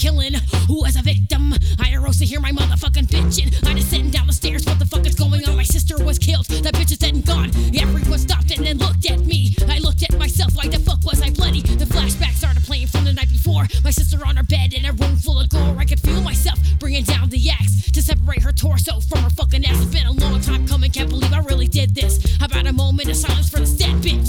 killing. Who as a victim? I arose to hear my motherfucking bitchin'. I just sitting down the stairs. What the fuck is going on? My sister was killed. That bitch is dead and gone. Everyone stopped and then looked at me. I looked at myself. Why the fuck was I bloody? The flashback started playing from the night before. My sister on her bed in a room full of gore. I could feel myself bringing down the axe to separate her torso from her fucking ass. It's been a long time coming. Can't believe I really did this. How about a moment of silence for this dead bitch?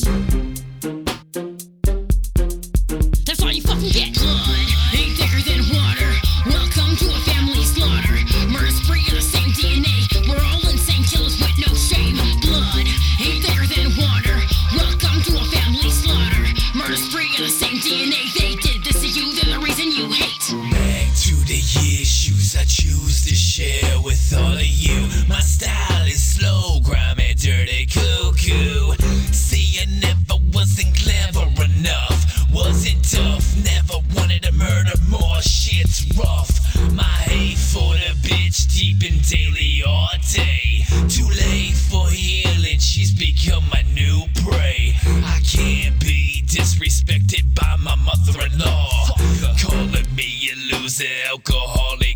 That's all you fucking get. Blood ain't thicker than water. Welcome to a family slaughter. Murder spree in the same DNA. We're all insane killers with no shame. Blood ain't thicker than water. Welcome to a family slaughter. Murder spree in the same DNA. They did this to you, they're the reason you hate. Back to the issues I choose to share with all of you. My style is slow, grimy, dirty, cuckoo. See, I never wasn't clever enough. Wasn't tough, never wanted to murder more. Shit's rough. My hate for the bitch deep in daily arte. Too late for healing, she's become my new prey. I can't be disrespected by my mother-in-law. Calling me a loser, alcoholic,